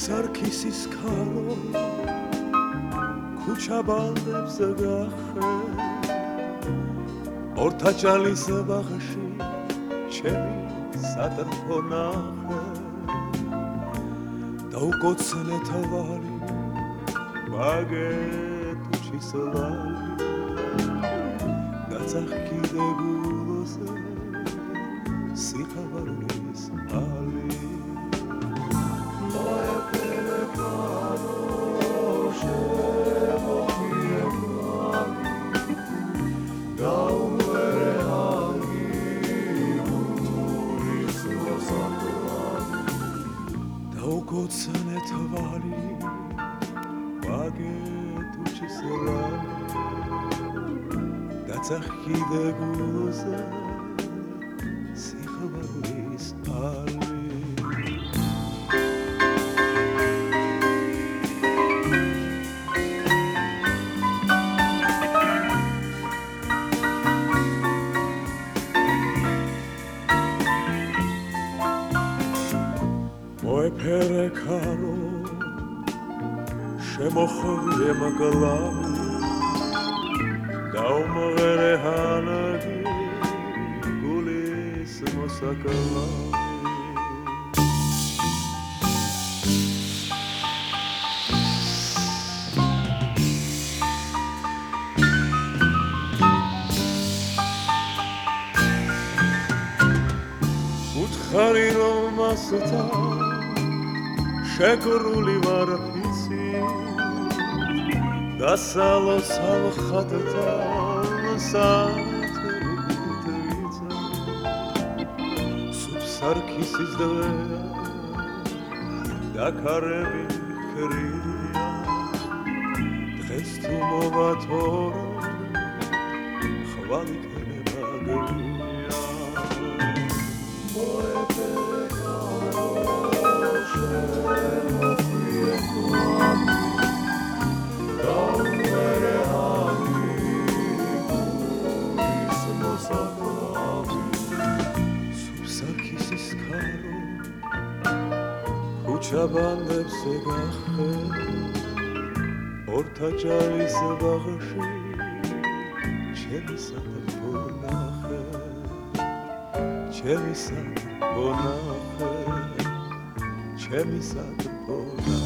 სუფსარქისის ქარო ქუჩა ბალდებზე გახე ორთაჭალის ბაღში ჩემი სატრფო ნახე დაუკოცნე თვალი ბაგეტუჩის ლალი გაწახკიდე გულზე სიხარულის ალი Daugocane tvali bagetuchis lali Gatsachide guze sikhavaris ali Moepere karo shemokhvie maglami daumghere hanagi gulis mosaklami Utkari rom asta შეგრული ვარ ფიცი დასალო სამხატთან სატრიცა სუფსარქისის დღეა დაკარები ხრია დღეს თუ მოვათორო ხვალი ქნება გია Սուպսակիսիս քարո Քուչաբանդებზე գախե Օրթաճարիս բաղշի Չեմի սատ բոնախե Չեմի սատ բոնախե Չեմի սատ բոնախե